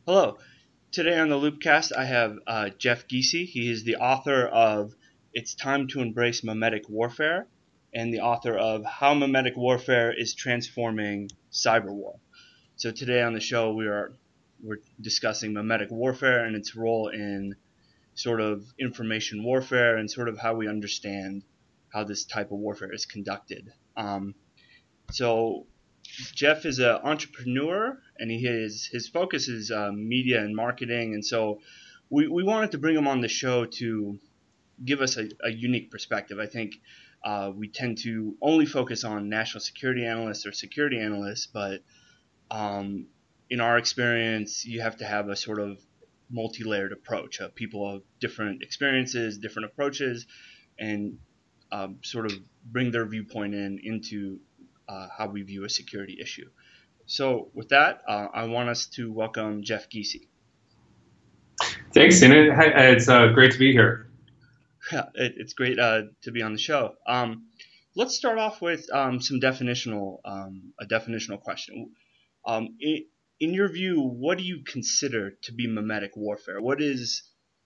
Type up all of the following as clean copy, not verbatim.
Hello. Today on the Loopcast, I have Jeff Giese. He is the author of It's Time to Embrace Memetic Warfare and the author of How Memetic Warfare is Transforming Cyber War. So today on the show, we're discussing memetic warfare and its role in sort of information warfare and sort of how we understand how this type of warfare is conducted. So Jeff is an entrepreneur, and his focus is media and marketing, and so we wanted to bring him on the show to give us a unique perspective. I think we tend to only focus on national security analysts or security analysts, but in our experience, you have to have a sort of multi-layered approach. People have different experiences, different approaches, and sort of bring their viewpoint into how we view a security issue. So with that, I want us to welcome Jeff Giese. Thanks, Tina. It's great to be here. Yeah, it's great to be on the show. Let's start off with a definitional question. In your view, what do you consider to be memetic warfare? What is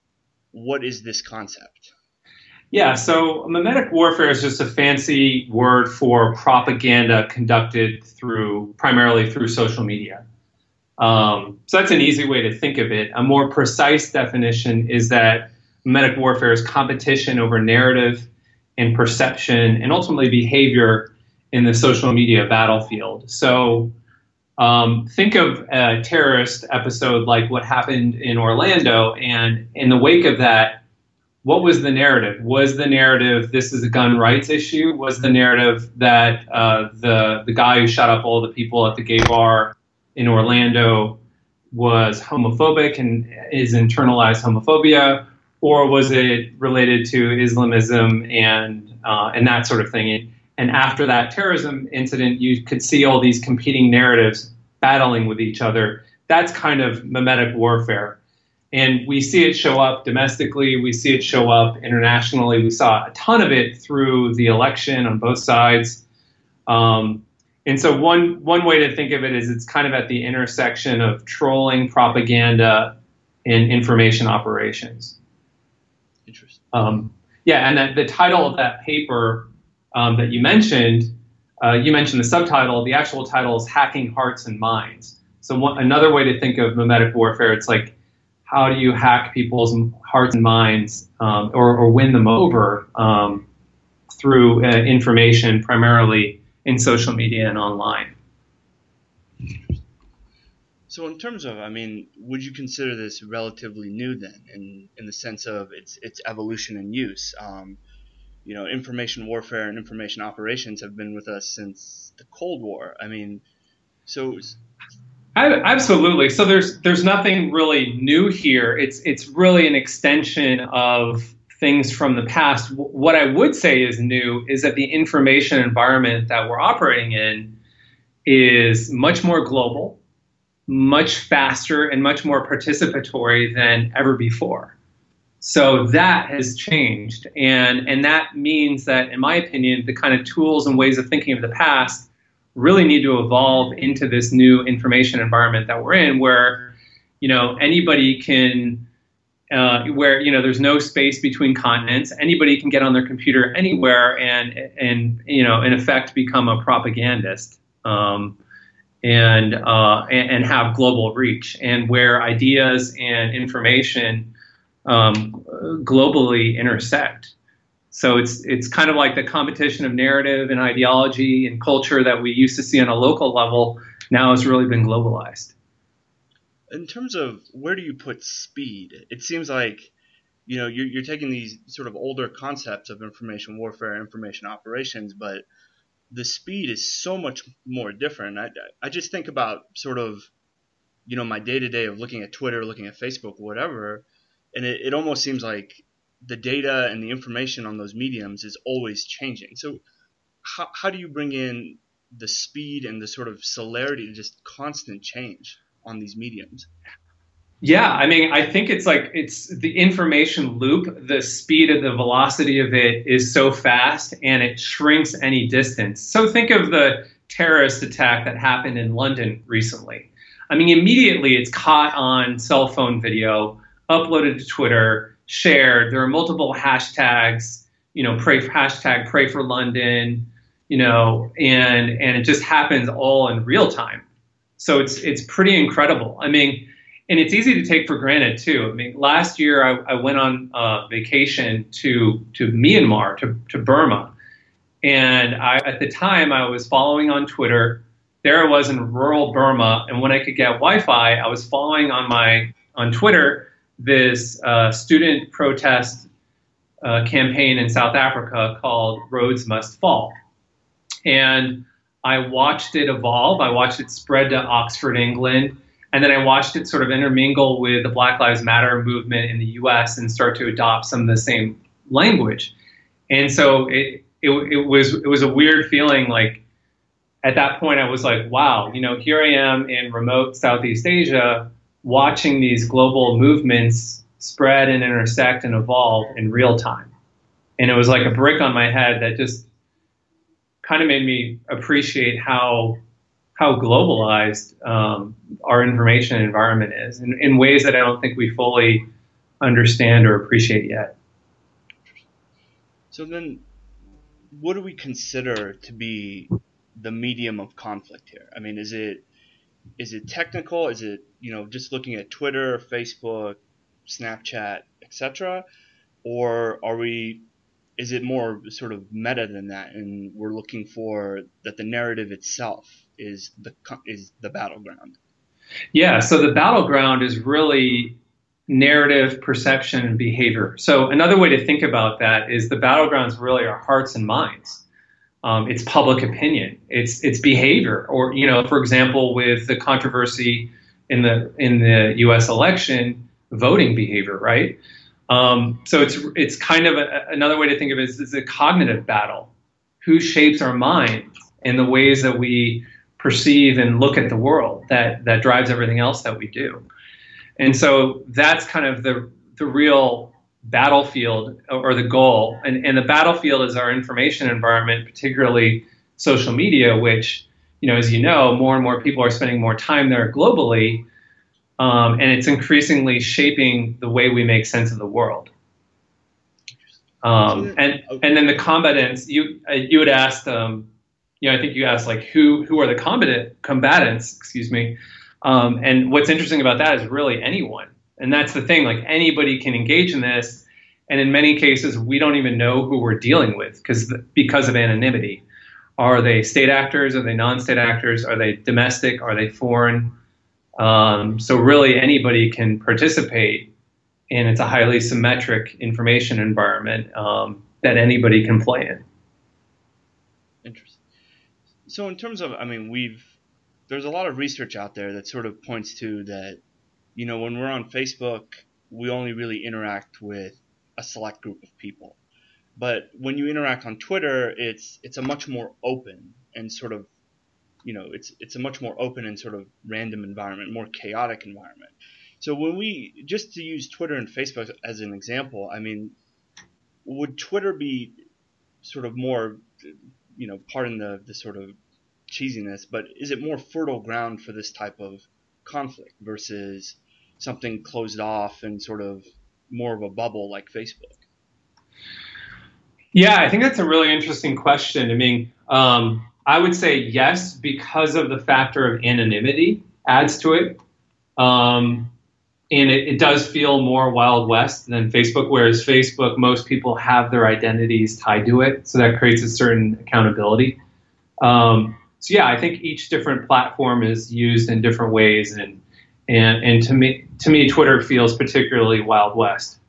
this concept? Yeah, so memetic warfare is just a fancy word for propaganda conducted primarily through social media. So that's an easy way to think of it. A more precise definition is that memetic warfare is competition over narrative and perception and ultimately behavior in the social media battlefield. So think of a terrorist episode like what happened in Orlando, and in the wake of that, what was the narrative? Was the narrative this is a gun rights issue? Was the narrative that the guy who shot up all the people at the gay bar in Orlando was homophobic and is internalized homophobia? Or was it related to Islamism and that sort of thing? And after that terrorism incident, you could see all these competing narratives battling with each other. That's kind of memetic warfare. And we see it show up domestically. We see it show up internationally. We saw a ton of it through the election on both sides. And so one way to think of it is it's kind of at the intersection of trolling, propaganda, and information operations. Interesting. And the title of that paper that you mentioned the subtitle. The actual title is Hacking Hearts and Minds. So another way to think of memetic warfare, it's like, how do you hack people's hearts and minds or win them over through information, primarily in social media and online? So in terms of, would you consider this relatively new then, in the sense of its evolution and use? Information warfare and information operations have been with us since the Cold War. Absolutely. So there's nothing really new here. It's really an extension of things from the past. What I would say is new is that the information environment that we're operating in is much more global, much faster, and much more participatory than ever before. So that has changed. And that means that, in my opinion, the kind of tools and ways of thinking of the past really need to evolve into this new information environment that we're in, where anybody can, there's no space between continents. Anybody can get on their computer anywhere and in effect become a propagandist and have global reach, and where ideas and information globally intersect. So it's kind of like the competition of narrative and ideology and culture that we used to see on a local level now has really been globalized. In terms of where do you put speed, it seems like you're taking these sort of older concepts of information warfare and information operations, but the speed is so much more different. I just think about sort of my day-to-day of looking at Twitter, looking at Facebook, whatever, and it almost seems like the data and the information on those mediums is always changing. So how do you bring in the speed and the sort of celerity to just constant change on these mediums? Yeah, I think it's the information loop, the speed of the velocity of it is so fast and it shrinks any distance. So think of the terrorist attack that happened in London recently. I mean, immediately it's caught on cell phone video, uploaded to Twitter, shared. There are multiple hashtags, pray for London, and it just happens all in real time. So it's pretty incredible. I mean, and it's easy to take for granted too. I mean, last year I went on vacation to Myanmar, to Burma, and at the time I was following on Twitter. There I was in rural Burma, and when I could get Wi-Fi, I was following on Twitter this student protest campaign in South Africa called Rhodes Must Fall. And I watched it evolve. I watched it spread to Oxford, England. And then I watched it sort of intermingle with the Black Lives Matter movement in the US and start to adopt some of the same language. And so it was a weird feeling. Like at that point, I was like, wow, here I am in remote Southeast Asia watching these global movements spread and intersect and evolve in real time. And it was like a brick on my head that just kind of made me appreciate how globalized our information environment is in ways that I don't think we fully understand or appreciate yet. So then, what do we consider to be the medium of conflict here? I mean, is it technical? Is it just looking at Twitter, Facebook, Snapchat, etc., or is it more sort of meta than that, and we're looking for that the narrative itself is the battleground? Yeah, so the battleground is really narrative, perception, and behavior. So another way to think about that is the battlegrounds really are hearts and minds. It's public opinion. It's behavior. Or for example, with the controversy in the U.S. election, voting behavior, right? So it's kind of another way to think of it is a cognitive battle. Who shapes our mind and the ways that we perceive and look at the world that drives everything else that we do. And so that's kind of the real battlefield or the goal. And the battlefield is our information environment, particularly social media, which, as more and more people are spending more time there globally. And it's increasingly shaping the way we make sense of the world. And then the combatants, you had asked, I think you asked like who are the combatants, excuse me. And what's interesting about that is really anyone. And that's the thing, like anybody can engage in this. And in many cases, we don't even know who we're dealing with because of anonymity. Are they state actors? Are they non-state actors? Are they domestic? Are they foreign? So really anybody can participate, and it's a highly symmetric information environment that anybody can play in. Interesting. So in terms of, there's a lot of research out there that sort of points to that, when we're on Facebook, we only really interact with a select group of people. But when you interact on Twitter, it's a much more open and sort of, it's a much more open and sort of random environment, more chaotic environment. So just to use Twitter and Facebook as an example, would Twitter be sort of more, pardon the sort of cheesiness, but is it more fertile ground for this type of conflict versus something closed off and sort of more of a bubble like Facebook? Yeah, I think that's a really interesting question. I would say yes, because of the factor of anonymity adds to it. And it does feel more Wild West than Facebook, whereas Facebook, most people have their identities tied to it. So that creates a certain accountability. So yeah, I think each different platform is used in different ways. And to me, Twitter feels particularly Wild West.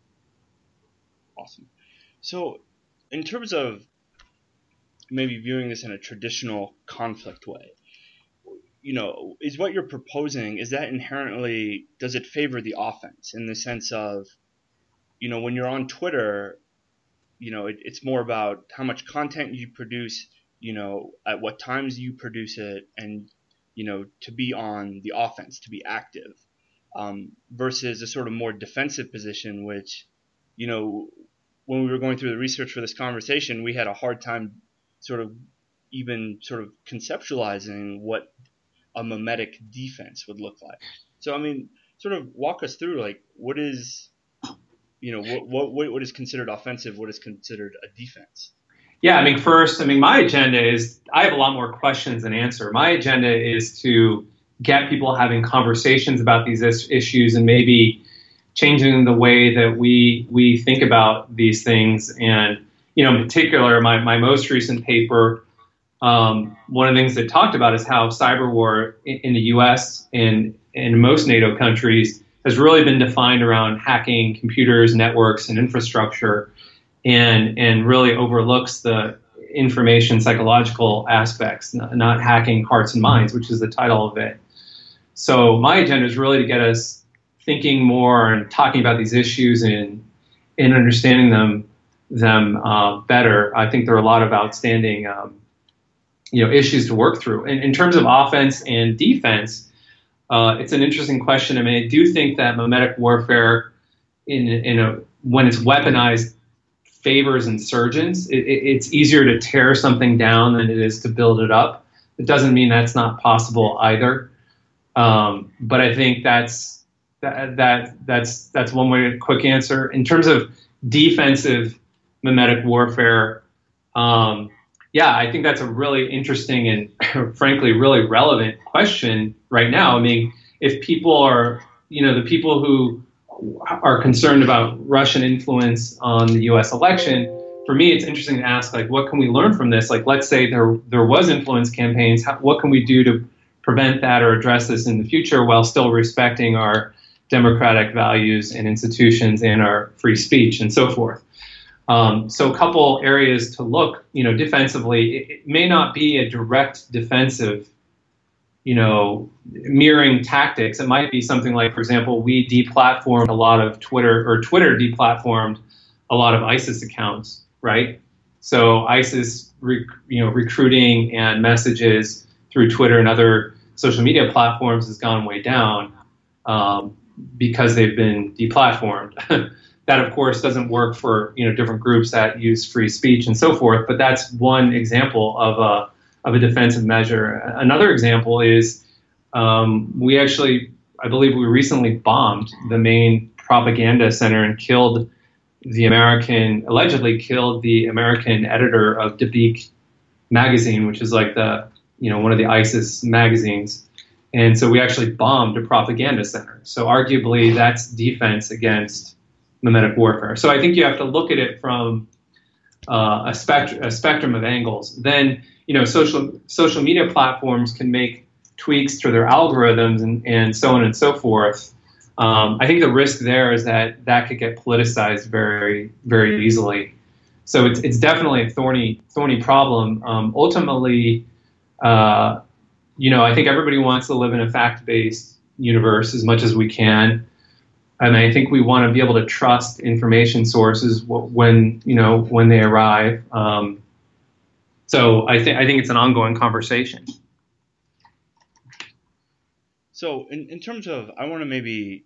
Awesome. So in terms of maybe viewing this in a traditional conflict way, is what you're proposing, is that inherently, does it favor the offense in the sense of, when you're on Twitter, it's more about how much content you produce, at what times you produce it, and, to be on the offense, to be active, versus a sort of more defensive position, which, when we were going through the research for this conversation, we had a hard time sort of conceptualizing what a memetic defense would look like. So, I mean, sort of walk us through, like, what is, what is considered offensive, what is considered a defense? Yeah, I mean, first, my agenda is, I have a lot more questions than answer. My agenda is to get people having conversations about these issues and maybe changing the way that we think about these things. And, in particular, my most recent paper, one of the things that talked about is how cyber war in the U.S. and in most NATO countries has really been defined around hacking computers, networks, and infrastructure, and really overlooks the information psychological aspects, not hacking hearts and minds, which is the title of it. So my agenda is really to get us thinking more and talking about these issues and understanding them better. I think there are a lot of outstanding issues to work through. And in terms of offense and defense, it's an interesting question. I mean, I do think that memetic warfare, when it's weaponized, favors insurgents. It's easier to tear something down than it is to build it up. It doesn't mean that's not possible either. But I think that's one way, quick answer. In terms of defensive memetic warfare, I think that's a really interesting and frankly really relevant question right now. I mean, if people are, the people who are concerned about Russian influence on the U.S. election, for me, it's interesting to ask, like, what can we learn from this? Like, let's say there was influence campaigns. What can we do to prevent that or address this in the future while still respecting our democratic values and institutions and our free speech and so forth? So a couple areas to look, defensively. It may not be a direct defensive, mirroring tactics. It might be something like, for example, we deplatformed a lot of Twitter, or Twitter deplatformed a lot of ISIS accounts, right? So ISIS, recruiting and messages through Twitter and other social media platforms has gone way down because they've been deplatformed. That, of course, doesn't work for different groups that use free speech and so forth. But that's one example of a defensive measure. Another example is I believe we recently bombed the main propaganda center and allegedly killed the American editor of Dabiq magazine, which is like one of the ISIS magazines. And so we actually bombed a propaganda center. So arguably that's defense against memetic warfare. So I think you have to look at it from a spectrum of angles. Then, social media platforms can make tweaks to their algorithms and so on and so forth. I think the risk there is that could get politicized very, very easily. So it's definitely a thorny problem. Ultimately, I think everybody wants to live in a fact-based universe as much as we can. And I think we want to be able to trust information sources when they arrive. So I think it's an ongoing conversation. So in terms of, I want to maybe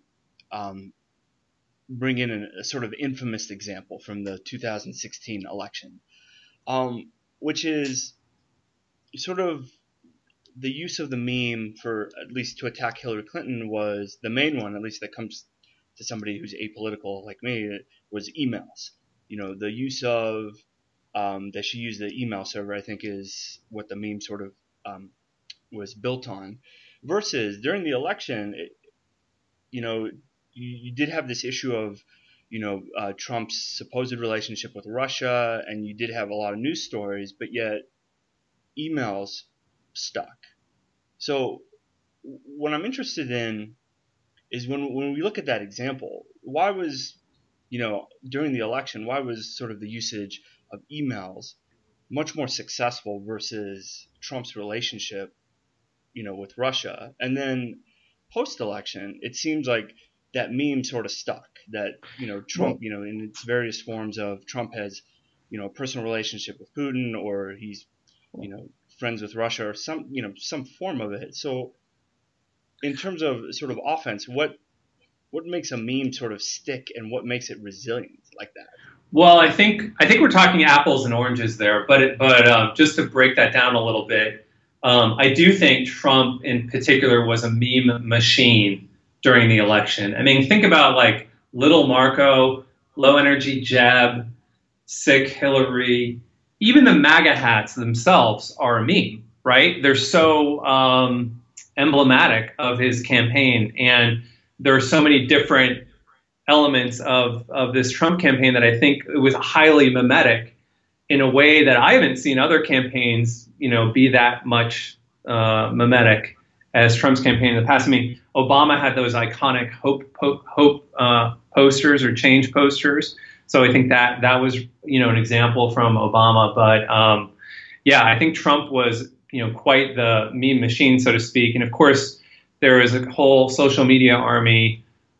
bring in a sort of infamous example from the 2016 election, which is sort of the use of the meme for, at least to attack Hillary Clinton, was the main one, at least that comes to somebody who's apolitical like me, was emails. The use of that she used the email server, I think, is what the meme sort of was built on. Versus during the election, you did have this issue of Trump's supposed relationship with Russia, and you did have a lot of news stories, but yet emails stuck. So what I'm interested in is when we look at that example, why was, during the election, why was sort of the usage of emails much more successful versus Trump's relationship, with Russia? And then post-election, it seems like that meme sort of stuck, that, Trump, in its various forms of Trump has, a personal relationship with Putin, or he's, friends with Russia, or some form of it. So in terms of sort of offense, what makes a meme sort of stick, and what makes it resilient like that? Well, I think we're talking apples and oranges there, but just to break that down a little bit, I do think Trump in particular was a meme machine during the election. I mean, think about like Little Marco, Low Energy Jeb, Sick Hillary, even the MAGA hats themselves are a meme, right? They're so emblematic of his campaign. And there are so many different elements of this Trump campaign that I think it was highly mimetic in a way that I haven't seen other campaigns, be that much mimetic as Trump's campaign in the past. I mean, Obama had those iconic hope posters or change posters. So I think that was, an example from Obama. But I think Trump was, quite the meme machine, so to speak. And of course, there is a whole social media army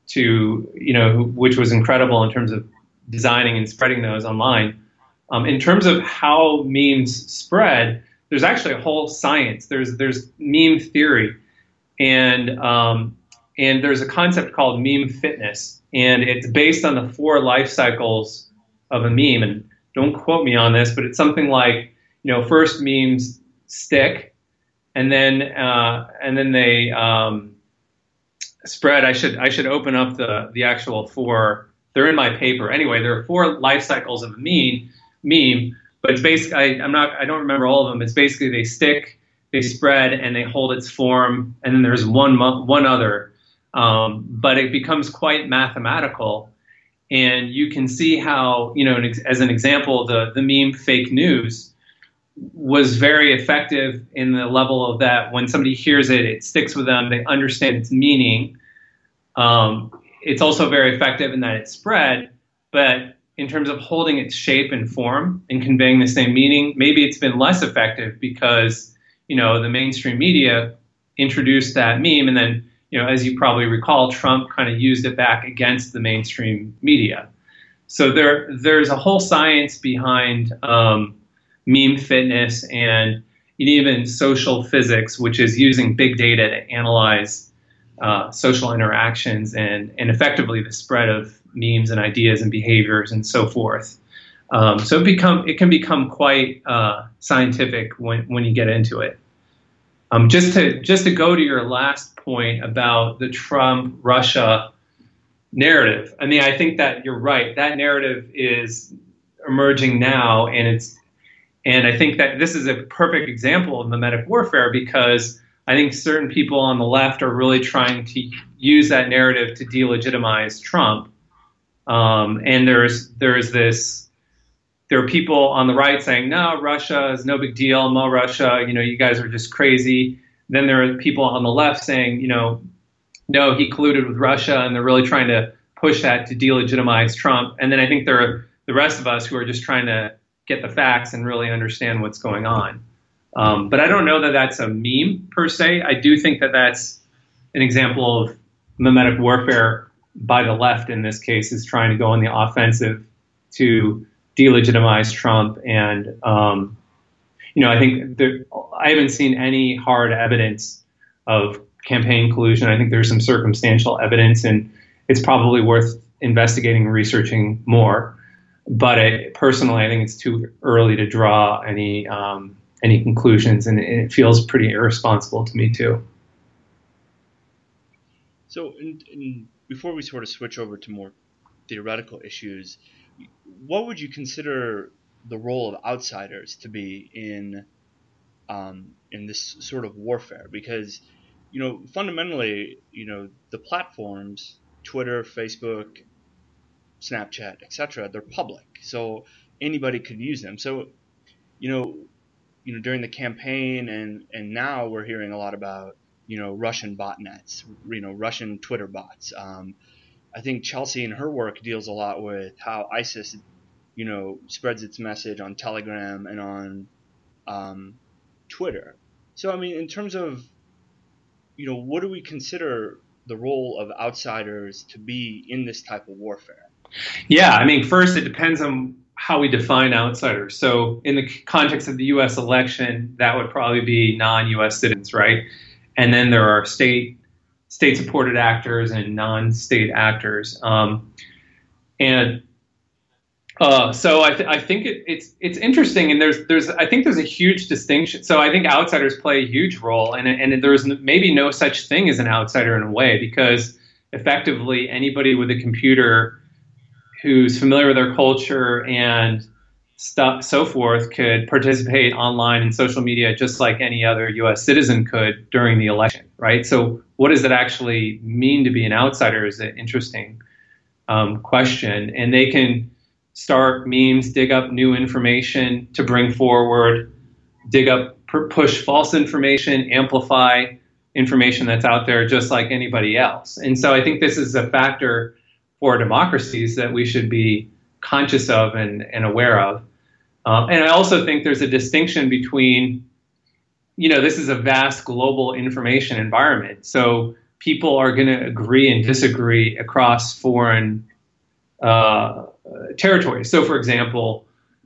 which was incredible in terms of designing and spreading those online. In terms of how memes spread, there's actually a whole science. There's meme theory, and there's a concept called meme fitness, and it's based on the 4 life cycles of a meme. And don't quote me on this, but it's something like, first memes stick, and then they spread. I should open up the actual 4. They're in my paper. Anyway, there are 4 life cycles of a meme, but it's basically, I don't remember all of them. It's basically they stick, they spread, and they hold its form, and then there's one other. But it becomes quite mathematical, and you can see how, as an example, the meme fake news was very effective in the level of that when somebody hears it, it sticks with them, they understand its meaning. It's also very effective in that it spread, but in terms of holding its shape and form and conveying the same meaning, maybe it's been less effective because, the mainstream media introduced that meme, and then, as you probably recall, Trump kind of used it back against the mainstream media. So there's a whole science behind meme fitness and even social physics, which is using big data to analyze social interactions and effectively the spread of memes and ideas and behaviors and so forth. So it can become quite scientific when you get into it. Just to go to your last point about the Trump-Russia narrative. I mean, I think that you're right. That narrative is emerging now, and I think that this is a perfect example of mimetic warfare, because I think certain people on the left are really trying to use that narrative to delegitimize Trump. And there are people on the right saying, no, Russia is no big deal. No, Russia, you guys are just crazy. Then there are people on the left saying, no, he colluded with Russia, and they're really trying to push that to delegitimize Trump. And then I think there are the rest of us who are just trying to get the facts and really understand what's going on. But I don't know that that's a meme per se. I do think that that's an example of mimetic warfare by the left in this case, is trying to go on the offensive to delegitimize Trump. And, I think I haven't seen any hard evidence of campaign collusion. I think there's some circumstantial evidence, and it's probably worth investigating and researching more. But personally, I think it's too early to draw any conclusions, and it feels pretty irresponsible to me too. So, before we sort of switch over to more theoretical issues, what would you consider the role of outsiders to be in this sort of warfare? Because, fundamentally, the platforms, Twitter, Facebook, Snapchat, etc., they're public, so anybody could use them. So, during the campaign and now we're hearing a lot about, Russian botnets, Russian Twitter bots. I think Chelsea in her work deals a lot with how ISIS, spreads its message on Telegram and on Twitter. So, I mean, in terms of, what do we consider the role of outsiders to be in this type of warfare? Yeah, I mean, first, it depends on how we define outsiders. So in the context of the U.S. election, that would probably be non-U.S. citizens, right? And then there are state-supported actors and non-state actors. And So I think it's interesting, and there's I think there's a huge distinction. So I think outsiders play a huge role, and there's maybe no such thing as an outsider in a way, because effectively anybody with a computer who's familiar with their culture and stuff so forth could participate online in social media just like any other U.S. citizen could during the election, right? So what does it actually mean to be an outsider is an interesting question, and they can start memes, dig up new information to bring forward, dig up, push false information, amplify information that's out there just like anybody else. And so I think this is a factor for democracies that we should be conscious of and aware of. And I also think there's a distinction between, this is a vast global information environment. So people are going to agree and disagree across foreign territory. So, for example,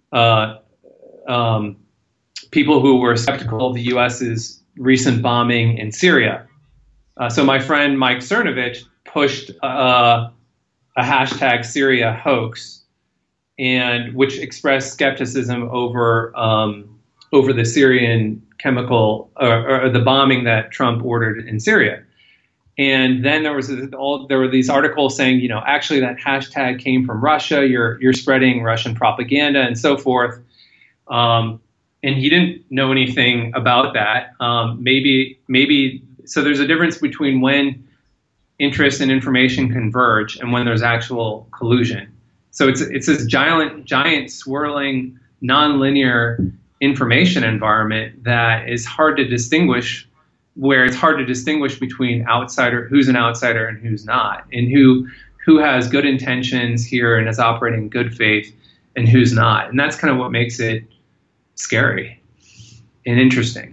people who were skeptical of the U.S.'s recent bombing in Syria. So my friend Mike Cernovich pushed a hashtag Syria hoax, and which expressed skepticism over the Syrian chemical or the bombing that Trump ordered in Syria. And then there were these articles saying, actually that hashtag came from Russia. You're spreading Russian propaganda and so forth. And he didn't know anything about that. Maybe so. There's a difference between when interest and information converge and when there's actual collusion. So it's this giant swirling nonlinear information environment that is hard to distinguish, where it's hard to distinguish between who's an outsider and who's not, and who has good intentions here and is operating in good faith and who's not. And that's kind of what makes it scary and interesting.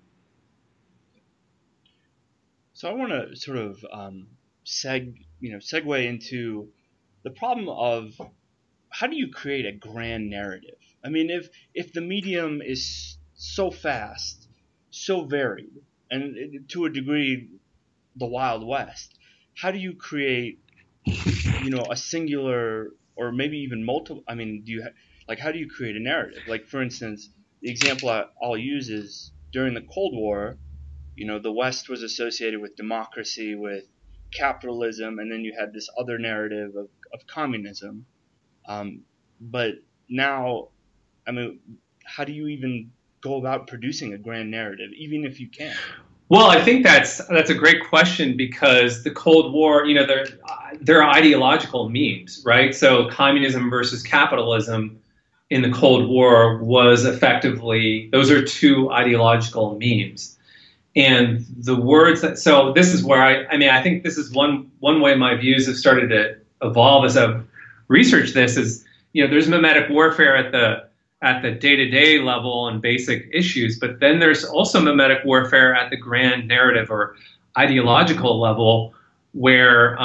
So I want to sort of segue into the problem of how do you create a grand narrative? I mean, if the medium is so fast, so varied, and to a degree, the Wild West, how do you create, a singular or maybe even multiple? I mean, how do you create a narrative? Like, for instance, the example I'll use is during the Cold War, the West was associated with democracy, with capitalism, and then you had this other narrative of communism. But now, I mean, how do you even go about producing a grand narrative, even if you can? Well, I think that's a great question, because the Cold War, there are ideological memes, right? So communism versus capitalism in the Cold War was effectively, those are two ideological memes. And the words so this is where I think this is one way my views have started to evolve as I've researched this is, there's mimetic warfare at the day-to-day level and basic issues, but then there's also mimetic warfare at the grand narrative or ideological level where,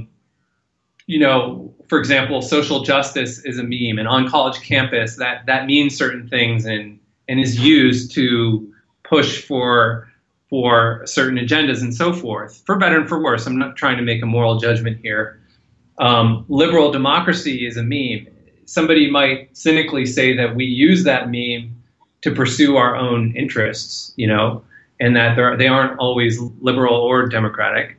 for example, social justice is a meme, and on college campus that means certain things and is used to push for certain agendas and so forth, for better and for worse. I'm not trying to make a moral judgment here. Liberal democracy is a meme. Somebody might cynically say that we use that meme to pursue our own interests, and that they aren't always liberal or democratic.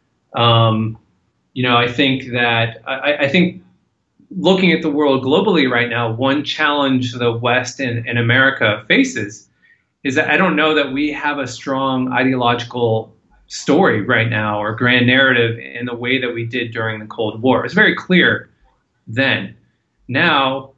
I think that I think looking at the world globally right now, one challenge the West and America faces is that I don't know that we have a strong ideological story right now or grand narrative in the way that we did during the Cold War. It's very clear then. Now,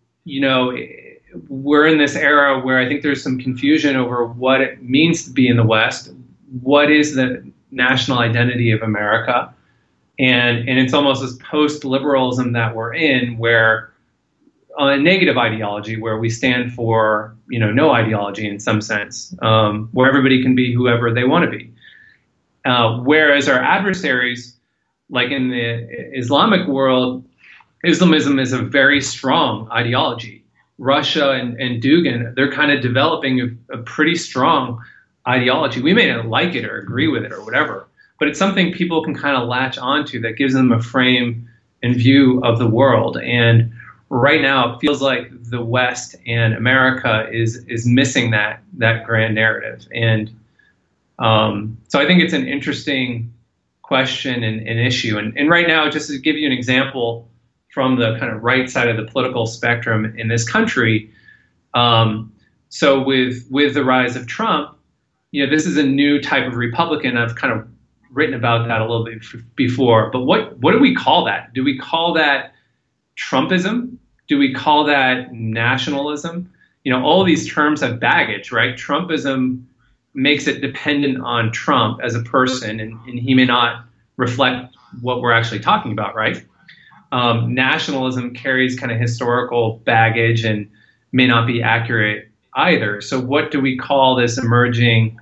we're in this era where I think there's some confusion over what it means to be in the West. What is the national identity of America? And it's almost this post-liberalism that we're in, where a negative ideology, where we stand for, no ideology in some sense, where everybody can be whoever they want to be. Whereas our adversaries, like in the Islamic world, Islamism is a very strong ideology. Russia and Dugin, they're kind of developing a pretty strong ideology. We may not like it or agree with it or whatever, but it's something people can kind of latch onto that gives them a frame and view of the world. And right now it feels like the West and America is missing that grand narrative. And so I think it's an interesting question and issue. And right now, just to give you an example from the kind of right side of the political spectrum in this country, so with the rise of Trump, this is a new type of Republican. I've kind of written about that a little bit before. But what do we call that? Do we call that Trumpism? Do we call that nationalism? All these terms have baggage, right? Trumpism makes it dependent on Trump as a person, and he may not reflect what we're actually talking about, right? Nationalism carries kind of historical baggage and may not be accurate either. So what do we call this emerging,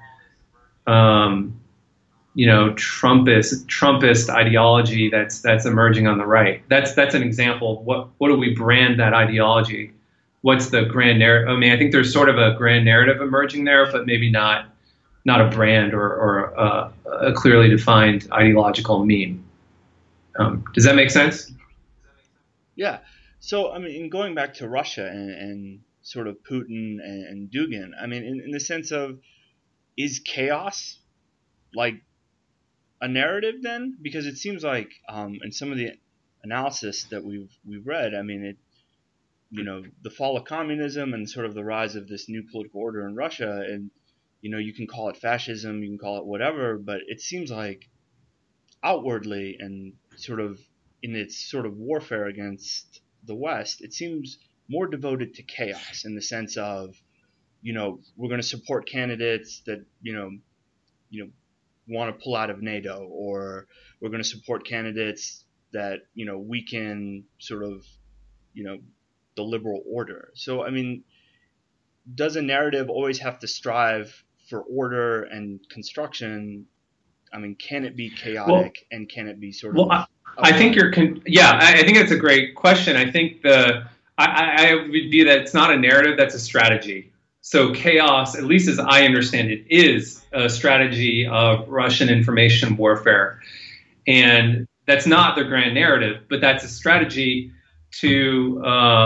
Trumpist ideology that's emerging on the right? That's an example of what do we brand that ideology? What's the grand narrative? I mean, I think there's sort of a grand narrative emerging there, but maybe not a brand or a clearly defined ideological meme. Does that make sense? Yeah. So, I mean, in going back to Russia and sort of Putin and Dugin, I mean, in the sense of, is chaos like a narrative then? Because it seems like in some of the analysis that we've read, I mean, the fall of communism and sort of the rise of this new political order in Russia, and you can call it fascism, you can call it whatever, but it seems like outwardly and sort of in its sort of warfare against the West, it seems more devoted to chaos in the sense of, we're going to support candidates that, want to pull out of NATO, or we're going to support candidates that, weaken sort of, the liberal order. So, I mean, does a narrative always have to strive for order and construction? I mean, can it be chaotic, and can it be sort of? I think I think that's a great question. I think I would view that it's not a narrative, that's a strategy. So chaos, at least as I understand it, is a strategy of Russian information warfare. And that's not the grand narrative, but that's a strategy to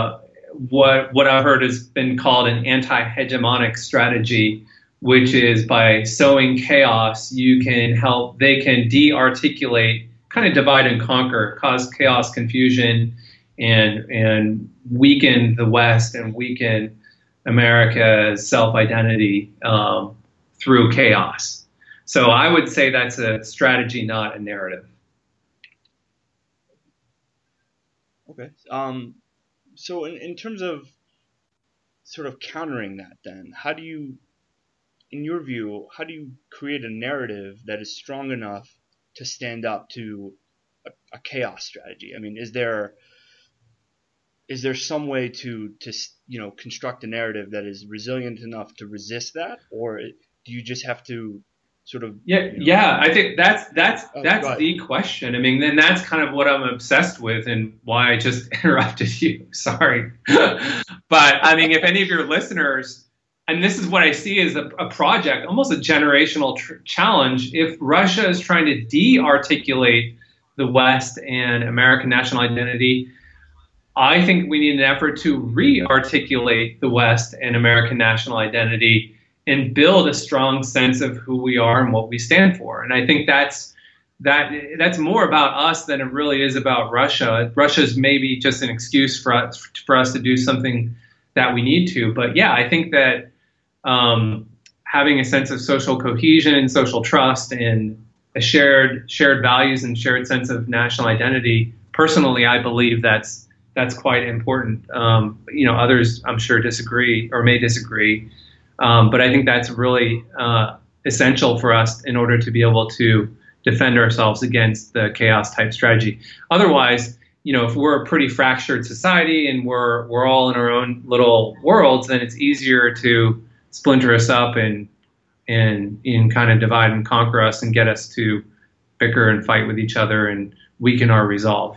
what I've heard has been called an anti-hegemonic strategy, which is by sowing chaos, they can de-articulate, kind of divide and conquer, cause chaos, confusion, and weaken the West and weaken America's self-identity through chaos. So I would say that's a strategy, not a narrative. Okay. So in terms of sort of countering that, then, in your view, how do you create a narrative that is strong enough to stand up to a chaos strategy? I mean, is there some way to construct a narrative that is resilient enough to resist that, or do you just have to sort of? I think that's the question. I mean, then that's kind of what I'm obsessed with, and why I just interrupted you. Sorry, but I mean, if any of your listeners, and this is what I see as a project, almost a generational challenge, if Russia is trying to de-articulate the West and American national identity, I think we need an effort to re-articulate the West and American national identity and build a strong sense of who we are and what we stand for. And I think that's more about us than it really is about Russia. Russia's maybe just an excuse for us to do something that we need to. But yeah, I think that having a sense of social cohesion and social trust and a shared values and shared sense of national identity, personally, I believe that's quite important. Others, I'm sure, disagree or may disagree. But I think that's really essential for us in order to be able to defend ourselves against the chaos type strategy. Otherwise, if we're a pretty fractured society and we're all in our own little worlds, then it's easier to splinter us up and kind of divide and conquer us and get us to bicker and fight with each other and weaken our resolve.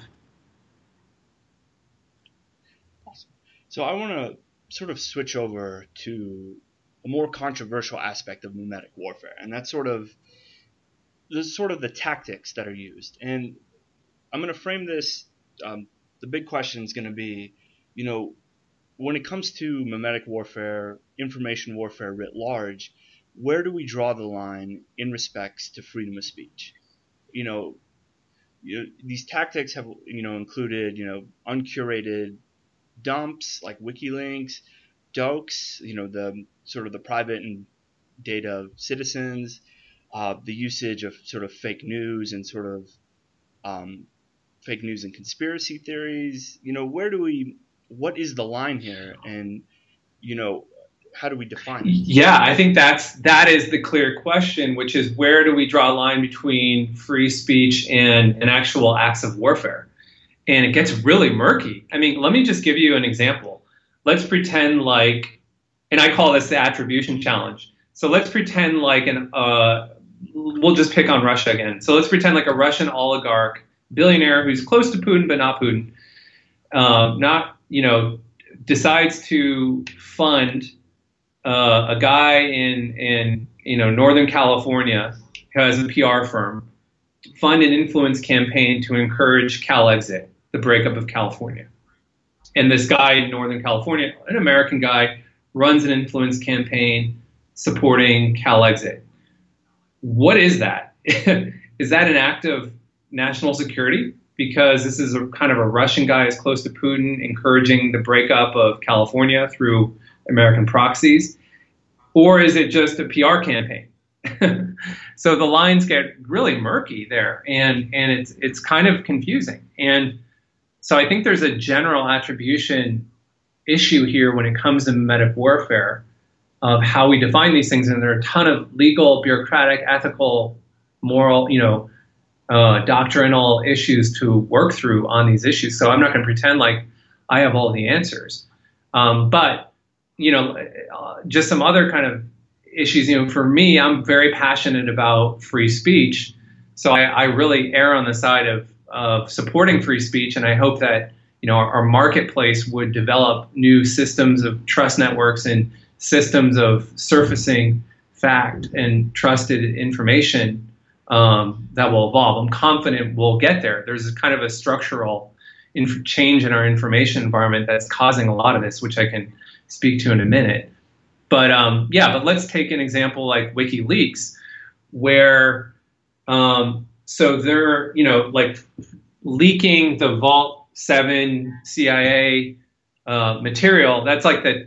Awesome. So I want to sort of switch over to a more controversial aspect of mimetic warfare, and that's sort of the tactics that are used. And I'm going to frame this. The big question is going to be, you know, when it comes to memetic warfare, information warfare writ large, where do we draw the line in respects to freedom of speech? You know, these tactics have included uncurated dumps like WikiLeaks, dokes, the sort of the private and data of citizens, the usage of sort of fake news and sort of fake news and conspiracy theories. What is the line here, and how do we define it? Yeah, I think that is the clear question, which is where do we draw a line between free speech and actual acts of warfare? And it gets really murky. I mean, let me just give you an example. Let's pretend like, and I call this the attribution challenge. So let's pretend like we'll just pick on Russia again. So let's pretend like a Russian oligarch, billionaire who's close to Putin but not Putin, decides to fund a guy in Northern California who has a PR firm, fund an influence campaign to encourage CalExit, the breakup of California. And this guy in Northern California, an American guy, runs an influence campaign supporting CalExit. What is that? Is that an act of national security? Because this is a kind of a Russian guy who's close to Putin encouraging the breakup of California through American proxies? Or is it just a PR campaign? So the lines get really murky there, and it's kind of confusing. And so I think there's a general attribution issue here when it comes to memetic warfare of how we define these things. And there are a ton of legal, bureaucratic, ethical, moral, doctrinal issues to work through on these issues. So I'm not going to pretend like I have all the answers. But just some other kind of issues. For me, I'm very passionate about free speech. So I really err on the side of supporting free speech. And I hope that, our marketplace would develop new systems of trust networks and systems of surfacing fact and trusted information that will evolve. I'm confident we'll get there. There's kind of a structural change in our information environment that's causing a lot of this, which I can speak to in a minute. But but let's take an example like WikiLeaks, where so they're like leaking the Vault 7 CIA material. That's like the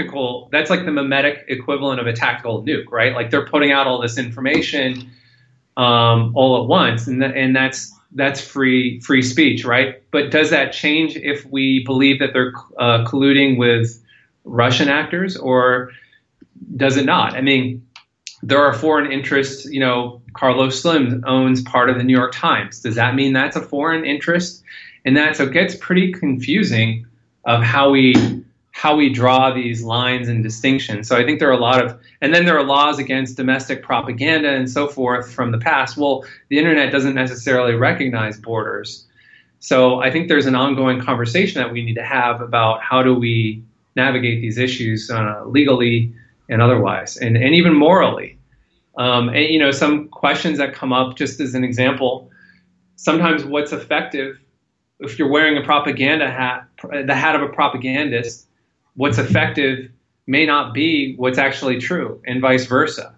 memetic equivalent of a tactical nuke, right? Like they're putting out all this information all at once, and that's free speech, right? But does that change if we believe that they're colluding with Russian actors, or does it not? I mean, there are foreign interests. Carlos Slim owns part of the New York Times. Does that mean that's a foreign interest? And so it gets pretty confusing of how we draw these lines and distinctions. So I think there are and then there are laws against domestic propaganda and so forth from the past. Well, the internet doesn't necessarily recognize borders. So I think there's an ongoing conversation that we need to have about how do we navigate these issues legally and otherwise, and even morally. And some questions that come up, just as an example, sometimes what's effective, if you're wearing a propaganda hat, the hat of a propagandist, what's effective may not be what's actually true, and vice versa.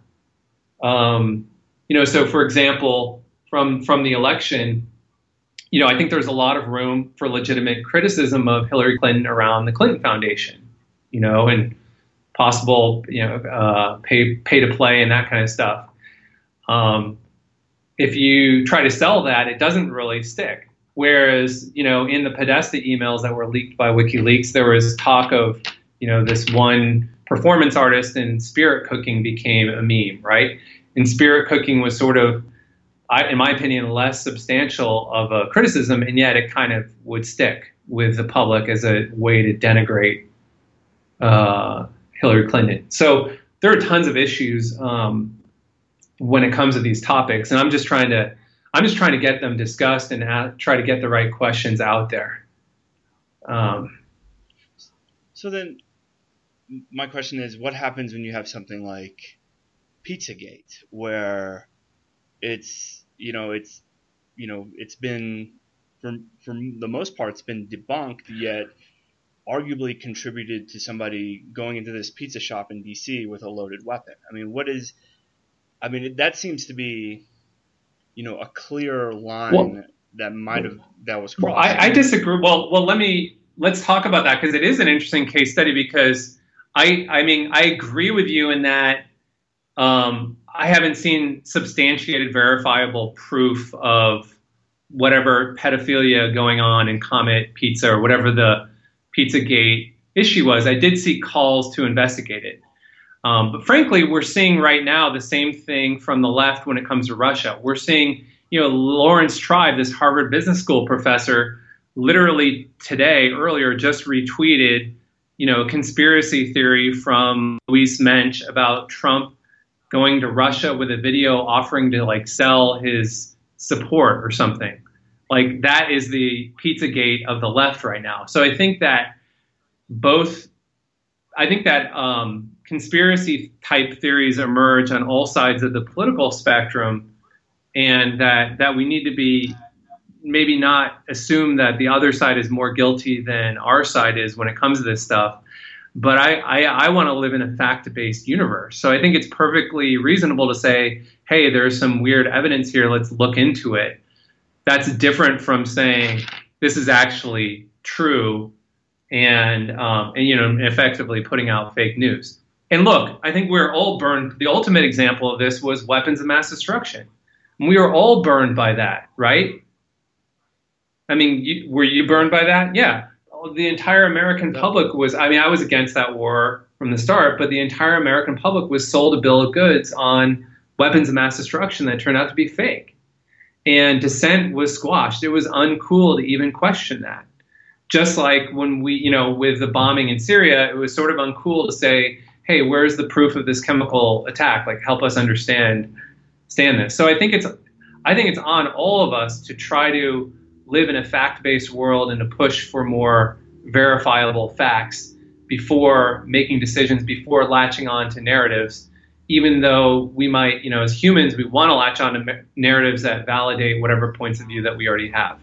So for example, from the election, I think there's a lot of room for legitimate criticism of Hillary Clinton around the Clinton Foundation, and possible, pay to play and that kind of stuff. If you try to sell that, it doesn't really stick. Whereas, in the Podesta emails that were leaked by WikiLeaks, there was talk of, this one performance artist in spirit cooking became a meme, right? And spirit cooking was sort of, in my opinion, less substantial of a criticism, and yet it kind of would stick with the public as a way to denigrate Hillary Clinton. So there are tons of issues when it comes to these topics, and I'm just trying to get them discussed and try to get the right questions out there. So then my question is, what happens when you have something like Pizzagate, where it's been, for the most part, it's been debunked, yet arguably contributed to somebody going into this pizza shop in DC with a loaded weapon. I mean, that seems to be, a clear line that was crossed. I disagree. Let's talk about that, because it is an interesting case study, because I agree with you in that I haven't seen substantiated, verifiable proof of whatever pedophilia going on in Comet Pizza or whatever the Pizzagate issue was. I did see calls to investigate it. But frankly, we're seeing right now the same thing from the left when it comes to Russia. We're seeing, Lawrence Tribe, this Harvard Business School professor, literally earlier, just retweeted, a conspiracy theory from Luis Mensch about Trump going to Russia with a video offering to sell his support or something. That is the Pizzagate of the left right now. So I think that conspiracy type theories emerge on all sides of the political spectrum, and that we need to be maybe not assume that the other side is more guilty than our side is when it comes to this stuff. But I want to live in a fact-based universe. So I think it's perfectly reasonable to say, hey, there's some weird evidence here, let's look into it. That's different from saying this is actually true and effectively putting out fake news. And look, I think we're all burned. The ultimate example of this was weapons of mass destruction. And we were all burned by that, right? I mean, were you burned by that? Yeah. The entire American public was, I was against that war from the start, but the entire American public was sold a bill of goods on weapons of mass destruction that turned out to be fake. And dissent was squashed. It was uncool to even question that. Just like when we, with the bombing in Syria, it was sort of uncool to say, hey, where's the proof of this chemical attack? Help us understand this. So I think it's on all of us to try to live in a fact-based world and to push for more verifiable facts before making decisions, before latching on to narratives, even though we might, as humans, we want to latch on to narratives that validate whatever points of view that we already have.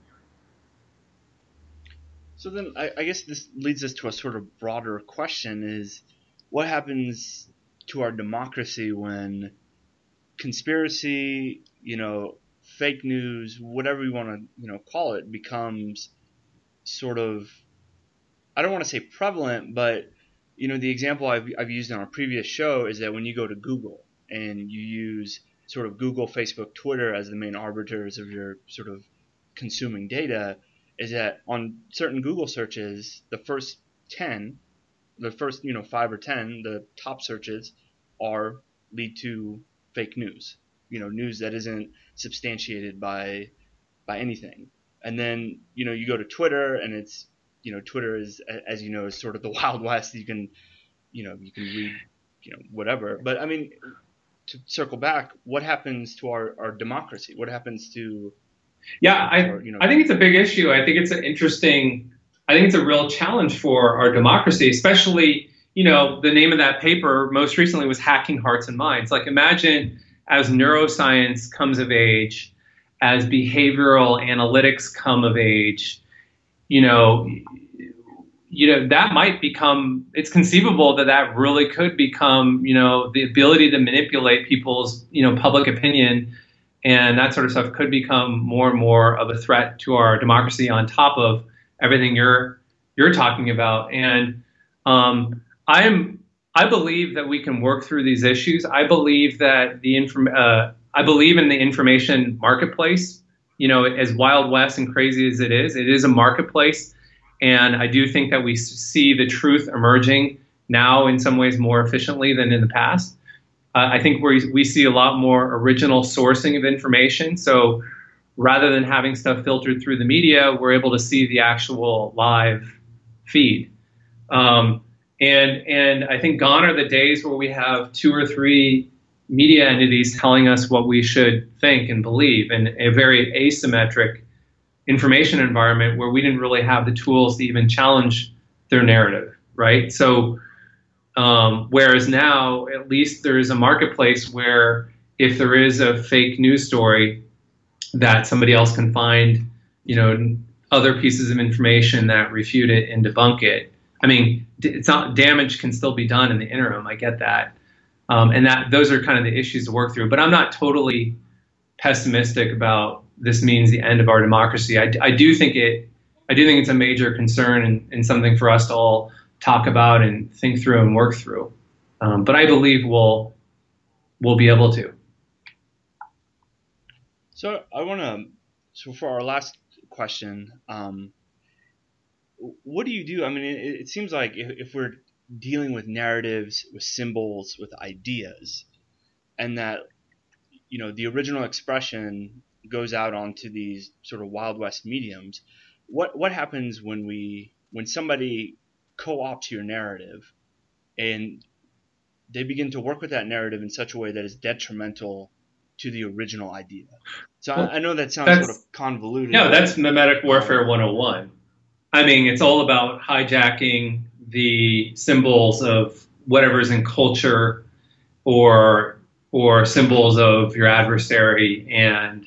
So then I guess this leads us to a sort of broader question is, what happens to our democracy when conspiracy, fake news, whatever you want to, call it, becomes sort of, I don't want to say prevalent, but, the example I've used on a previous show is that when you go to Google and you use sort of Google, Facebook, Twitter as the main arbiters of your sort of consuming data, is that on certain Google searches, the first 5 or 10, the top searches lead to fake news, news that isn't substantiated by anything. And then, you go to Twitter and it's, Twitter is, as you know, is sort of the Wild West. You can read, whatever. But I mean, to circle back, what happens to our democracy? What happens to I think it's a big issue. I think it's a real challenge for our democracy, especially, the name of that paper most recently was Hacking Hearts and Minds. Imagine as neuroscience comes of age, as behavioral analytics come of age, that might become, it's conceivable that really could become, the ability to manipulate people's, public opinion and that sort of stuff could become more and more of a threat to our democracy on top of everything you're talking about. And I believe that we can work through these issues. I believe that I believe in the information marketplace. As Wild West and crazy as it is a marketplace. And I do think that we see the truth emerging now in some ways more efficiently than in the past. I think we see a lot more original sourcing of information. So rather than having stuff filtered through the media, we're able to see the actual live feed. And I think gone are the days where we have 2 or 3 media entities telling us what we should think and believe in a very asymmetric information environment where we didn't really have the tools to even challenge their narrative, right? So whereas now, at least there is a marketplace where if there is a fake news story that somebody else can find, other pieces of information that refute it and debunk it. I mean, it's not, damage can still be done in the interim. I get that. And that those are kind of the issues to work through. But I'm not totally pessimistic about this means the end of our democracy. I do think it's a major concern and something for us to all talk about and think through and work through. But I believe we'll be able to. So so for our last question, what do you do? I mean, it seems like if we're dealing with narratives, with symbols, with ideas, and that, the original expression goes out onto these sort of Wild West mediums, what happens when somebody co-opts your narrative and they begin to work with that narrative in such a way that is detrimental to the original idea? So I know that sounds sort of convoluted. No, that's Mimetic Warfare 101. I mean, it's all about hijacking the symbols of whatever's in culture or symbols of your adversary and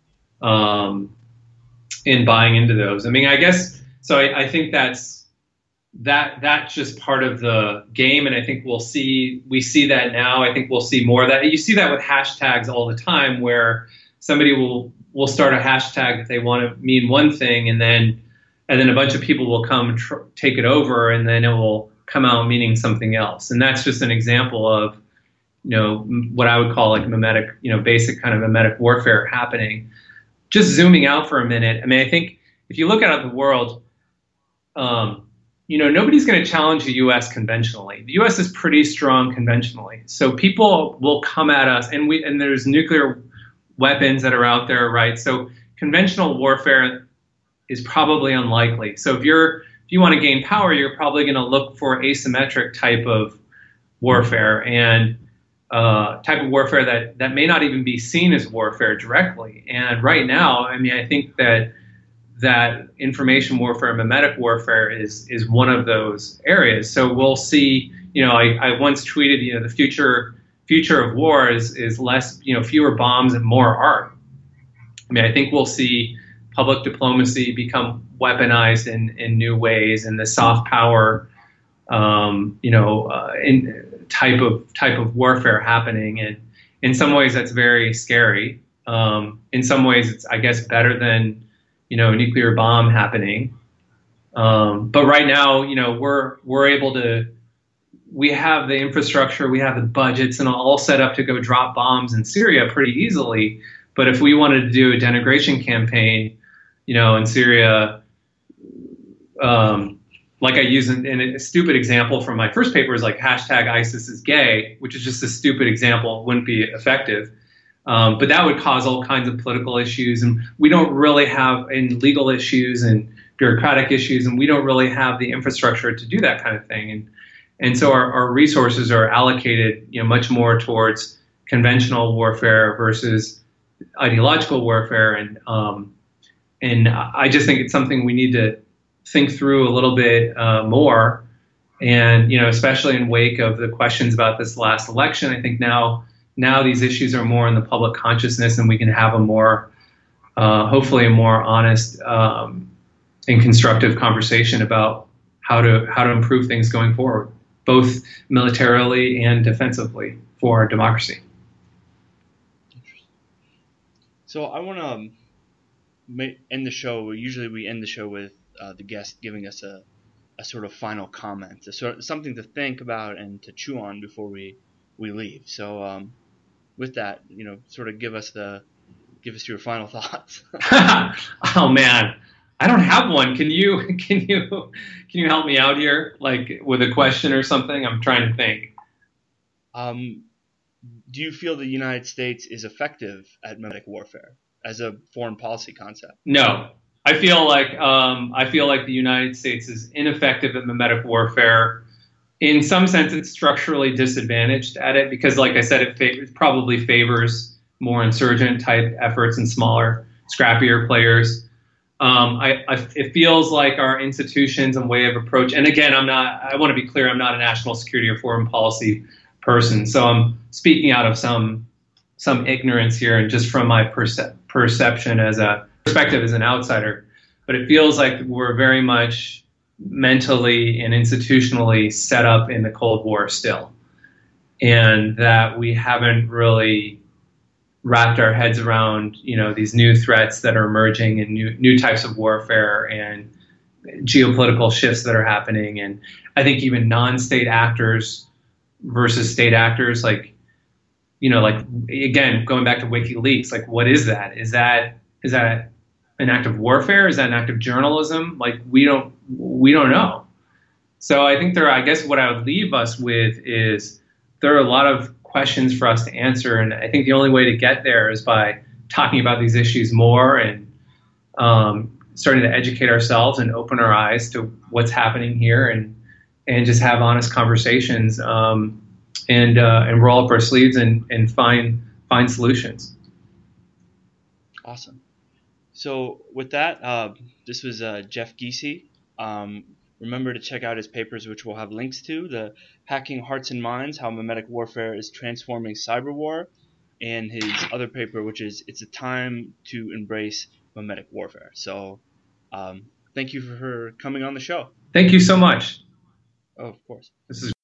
in buying into those. I mean, I guess so. I think that's just part of the game, and I think we see that now. I think we'll see more of that. You see that with hashtags all the time, where somebody will start a hashtag that they want to mean one thing, and then a bunch of people will come take it over, and then it will come out meaning something else. And that's just an example of, what I would call like mimetic, basic kind of mimetic warfare happening. Just zooming out for a minute. I mean, I think if you look out at the world, nobody's going to challenge the U.S. conventionally. The U.S. is pretty strong conventionally. So people will come at us, and there's nuclear weapons that are out there, right? So conventional warfare is probably unlikely. So if you want to gain power, you're probably going to look for asymmetric type of warfare and type of warfare that may not even be seen as warfare directly. And right now, I mean, I think that information warfare, mimetic warfare is one of those areas. So we'll see, I once tweeted, the future of war is less, fewer bombs and more art. I mean, I think we'll see public diplomacy become weaponized in new ways, and the soft power, in type of warfare happening. And in some ways, that's very scary. In some ways, it's, I guess, better than a nuclear bomb happening. But right now, we're able to. We have the infrastructure, we have the budgets, and all set up to go drop bombs in Syria pretty easily. But if we wanted to do a denigration campaign, in Syria, like I use in a stupid example from my first paper is like hashtag ISIS is gay, which is just a stupid example, wouldn't be effective. But that would cause all kinds of political issues, and we don't really have in legal issues and bureaucratic issues, and we don't really have the infrastructure to do that kind of thing. And so our resources are allocated, much more towards conventional warfare versus ideological warfare. And I just think it's something we need to think through a little bit more. And, especially in wake of the questions about this last election, I think now these issues are more in the public consciousness, and we can have a more, hopefully a more honest and constructive conversation about how to improve things going forward, both militarily and defensively for our democracy. So I want to end the show. Usually we end the show with the guest giving us a sort of final comment, something to think about and to chew on before we leave. So with that, sort of give us your final thoughts. Oh man, I don't have one. Can you help me out here, like with a question or something? I'm trying to think. Do you feel the United States is effective at mimetic warfare as a foreign policy concept? No, I feel like the United States is ineffective at mimetic warfare. In some sense, it's structurally disadvantaged at it because, like I said, it probably favors more insurgent type efforts and smaller, scrappier players. It feels like our institutions and way of approach, and again, I want to be clear, I'm not a national security or foreign policy person, so I'm speaking out of some ignorance here and just from my perspective as an outsider. but it feels like we're very much mentally and institutionally set up in the Cold War still, and that we haven't really wrapped our heads around, these new threats that are emerging and new types of warfare and geopolitical shifts that are happening. And I think even non-state actors versus state actors, like again, going back to WikiLeaks, like what is that? Is that an act of warfare? Is that an act of journalism? Like we don't know. So I think I guess what I would leave us with is there are a lot of questions for us to answer, and I think the only way to get there is by talking about these issues more and starting to educate ourselves and open our eyes to what's happening here, and just have honest conversations, and roll up our sleeves and find solutions. Awesome. So with that, this was Jeff Giese. Remember to check out his papers, which we'll have links to: the Hacking Hearts and Minds, How Memetic Warfare is Transforming Cyber War, and his other paper, which is It's a Time to Embrace Memetic Warfare. So thank you for coming on the show. Thank you so much. Oh, of course. This is